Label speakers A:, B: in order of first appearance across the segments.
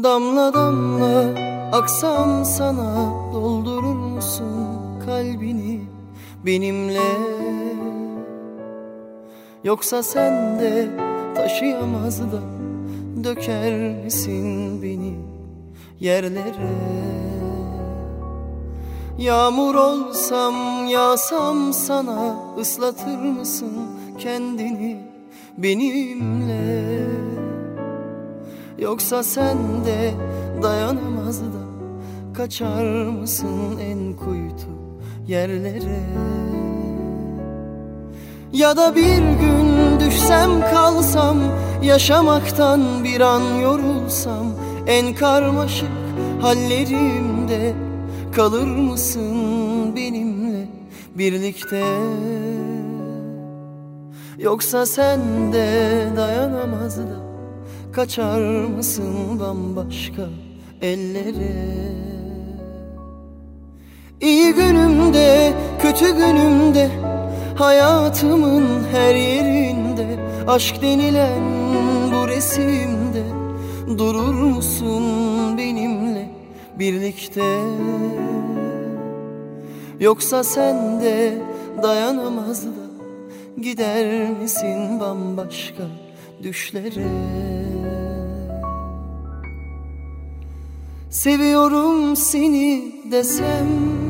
A: Damla damla aksam sana, doldurur musun kalbini benimle? Yoksa sen de taşıyamaz da döker misin beni yerlere? Yağmur olsam, yağsam sana, ıslatır mısın kendini benimle? Yoksa sen de dayanamaz da kaçar mısın en kuytu yerlere? Ya da bir gün düşsem kalsam, yaşamaktan bir an yorulsam, en karmaşık hallerimde kalır mısın benimle birlikte? Yoksa sen de dayanamaz da kaçar mısın bambaşka ellere? İyi günümde, kötü günümde, hayatımın her yerinde, aşk denilen bu resimde durur musun benimle birlikte? Yoksa sen de dayanamaz da gider misin bambaşka düşlere? Seviyorum seni desem,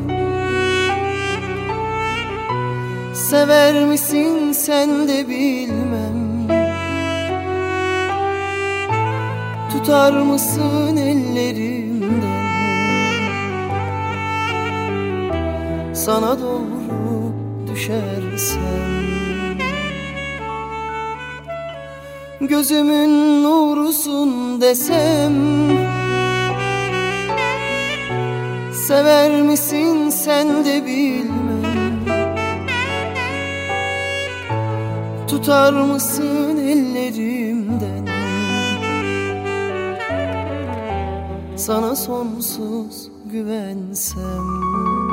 A: sever misin sen de bilmem. Tutar mısın ellerimden, sana doğru düşersem? Gözümün nurusun desem, sever misin sen de bilmem. Tutar mısın ellerimden, sana sonsuz güvensem?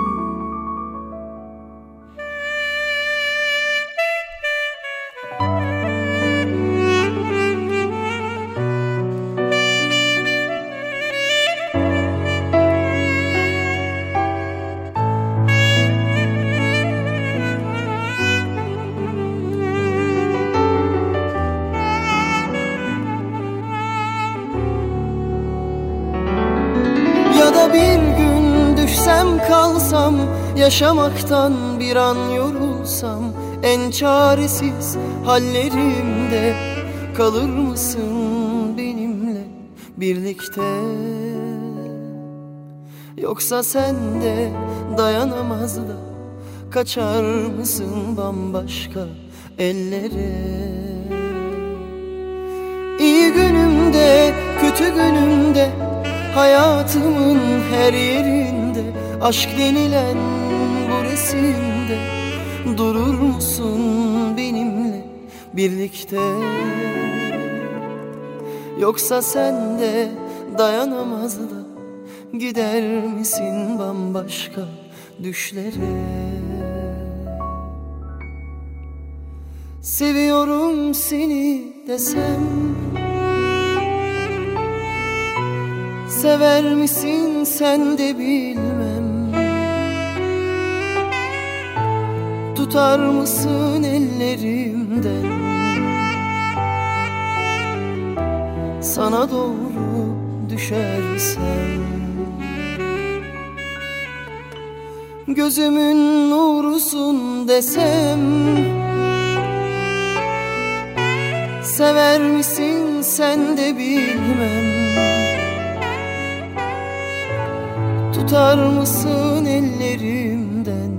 A: Ya da bir gün düşsem kalsam, yaşamaktan bir an yorulsam, en çaresiz hallerimde kalır mısın benimle birlikte? Yoksa sen de dayanamaz da kaçar mısın bambaşka ellere? İyi günümde, kötü günümde, hayatımın her yerinde, aşk denilen bu resimde durur musun benimle birlikte? Yoksa sen de dayanamaz da gider misin bambaşka düşlere? Seviyorum seni desem, sever misin sen de bilmem. Tutar mısın ellerimden, sana doğru düşersem? Gözümün nurusun desem, sever misin sen de bilmem. Tutar mısın ellerimden,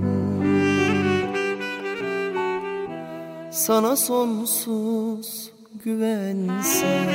A: sana sonsuz güvensem?